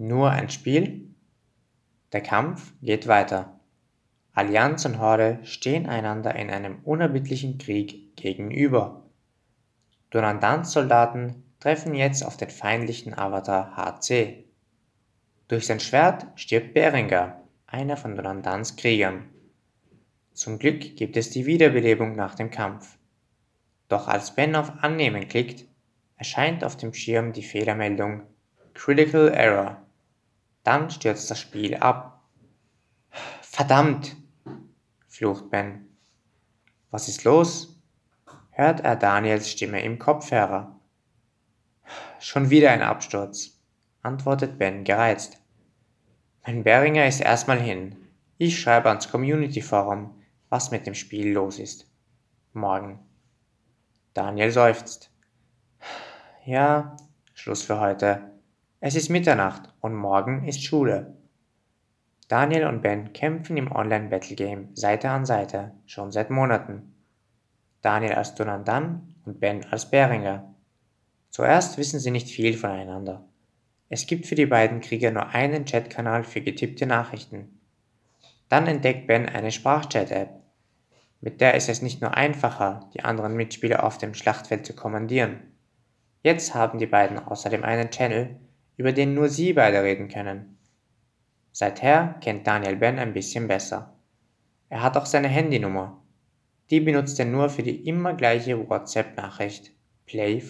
Nur ein Spiel? Der Kampf geht weiter. Allianz und Horde stehen einander in einem unerbittlichen Krieg gegenüber. Durandans Soldaten treffen jetzt auf den feindlichen Avatar HC. Durch sein Schwert stirbt Berengar, einer von Durandans Kriegern. Zum Glück gibt es die Wiederbelebung nach dem Kampf. Doch als Ben auf Annehmen klickt, erscheint auf dem Schirm die Fehlermeldung Critical Error. Dann stürzt das Spiel ab. Verdammt! Flucht Ben. Was ist los? Hört er Daniels Stimme im Kopfhörer. Schon wieder ein Absturz, antwortet Ben gereizt. Mein Beringer ist erstmal hin. Ich schreibe ans Community Forum, was mit dem Spiel los ist. Morgen. Daniel seufzt. Ja, Schluss für heute. Es ist Mitternacht und morgen ist Schule. Daniel und Ben kämpfen im Online-Battle-Game Seite an Seite, schon seit Monaten. Daniel als Durandan und Ben als Beringer. Zuerst wissen sie nicht viel voneinander. Es gibt für die beiden Krieger nur einen Chatkanal für getippte Nachrichten. Dann entdeckt Ben eine Sprachchat-App. Mit der ist es nicht nur einfacher, die anderen Mitspieler auf dem Schlachtfeld zu kommandieren. Jetzt haben die beiden außerdem einen Channel, über den nur sie beide reden können. Seither kennt Daniel Ben ein bisschen besser. Er hat auch seine Handynummer. Die benutzt er nur für die immer gleiche WhatsApp-Nachricht. Play?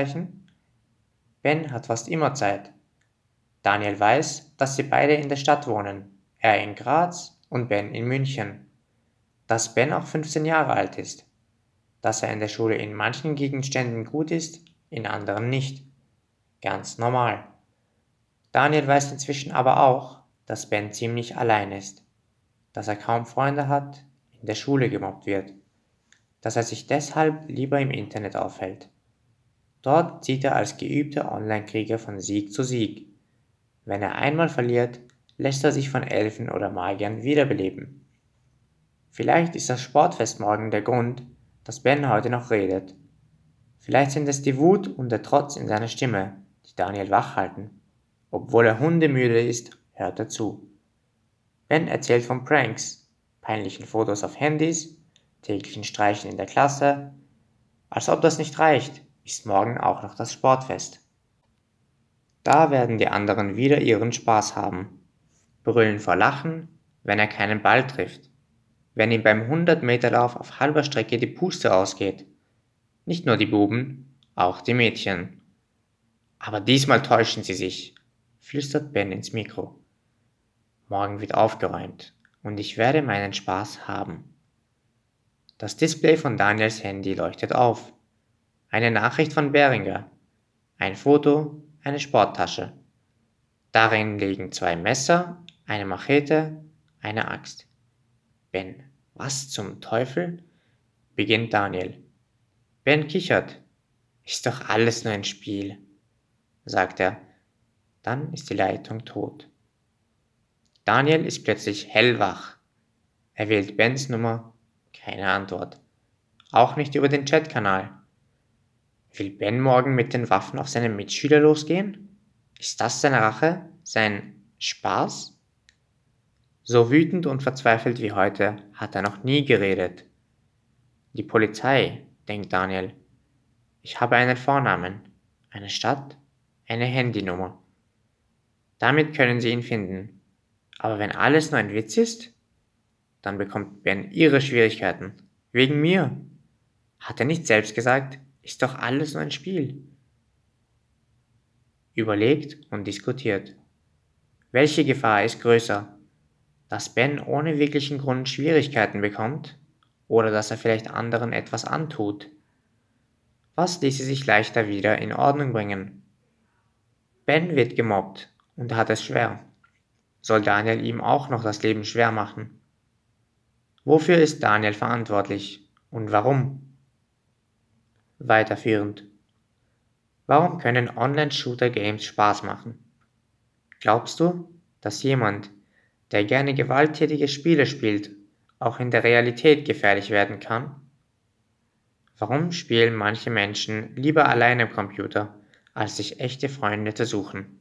Ben hat fast immer Zeit. Daniel weiß, dass sie beide in der Stadt wohnen. Er in Graz und Ben in München. Dass Ben auch 15 Jahre alt ist. Dass er in der Schule in manchen Gegenständen gut ist, in anderen nicht. Ganz normal. Daniel weiß inzwischen aber auch, dass Ben ziemlich allein ist. Dass er kaum Freunde hat, in der Schule gemobbt wird. Dass er sich deshalb lieber im Internet aufhält. Dort zieht er als geübter Online-Krieger von Sieg zu Sieg. Wenn er einmal verliert, lässt er sich von Elfen oder Magiern wiederbeleben. Vielleicht ist das Sportfest morgen der Grund, dass Ben heute noch redet. Vielleicht sind es die Wut und der Trotz in seiner Stimme, die Daniel wach halten. Obwohl er hundemüde ist, hört er zu. Ben erzählt von Pranks, peinlichen Fotos auf Handys, täglichen Streichen in der Klasse. Als ob das nicht reicht, ist morgen auch noch das Sportfest. Da werden die anderen wieder ihren Spaß haben. Brüllen vor Lachen, wenn er keinen Ball trifft. Wenn ihm beim 100-Meter-Lauf auf halber Strecke die Puste ausgeht. Nicht nur die Buben, auch die Mädchen. Aber diesmal täuschen sie sich, flüstert Ben ins Mikro. Morgen wird aufgeräumt und ich werde meinen Spaß haben. Das Display von Daniels Handy leuchtet auf. Eine Nachricht von Beringer. Ein Foto, eine Sporttasche. Darin liegen 2 Messer, eine Machete, eine Axt. Ben, was zum Teufel? Beginnt Daniel. Ben kichert. Ist doch alles nur ein Spiel, sagt er. Dann ist die Leitung tot. Daniel ist plötzlich hellwach. Er wählt Bens Nummer. Keine Antwort. Auch nicht über den Chatkanal. Will Ben morgen mit den Waffen auf seine Mitschüler losgehen? Ist das seine Rache? Sein Spaß? So wütend und verzweifelt wie heute hat er noch nie geredet. Die Polizei, denkt Daniel. Ich habe einen Vornamen, eine Stadt, eine Handynummer. Damit können sie ihn finden. Aber wenn alles nur ein Witz ist, dann bekommt Ben ihre Schwierigkeiten. Wegen mir. Hat er nicht selbst gesagt, ist doch alles nur ein Spiel. Überlegt und diskutiert. Welche Gefahr ist größer? Dass Ben ohne wirklichen Grund Schwierigkeiten bekommt oder dass er vielleicht anderen etwas antut? Was ließe sich leichter wieder in Ordnung bringen? Ben wird gemobbt und hat es schwer. Soll Daniel ihm auch noch das Leben schwer machen? Wofür ist Daniel verantwortlich und warum? Weiterführend. Warum können Online-Shooter-Games Spaß machen? Glaubst du, dass jemand, der gerne gewalttätige Spiele spielt, auch in der Realität gefährlich werden kann? Warum spielen manche Menschen lieber alleine am Computer, als sich echte Freunde zu suchen?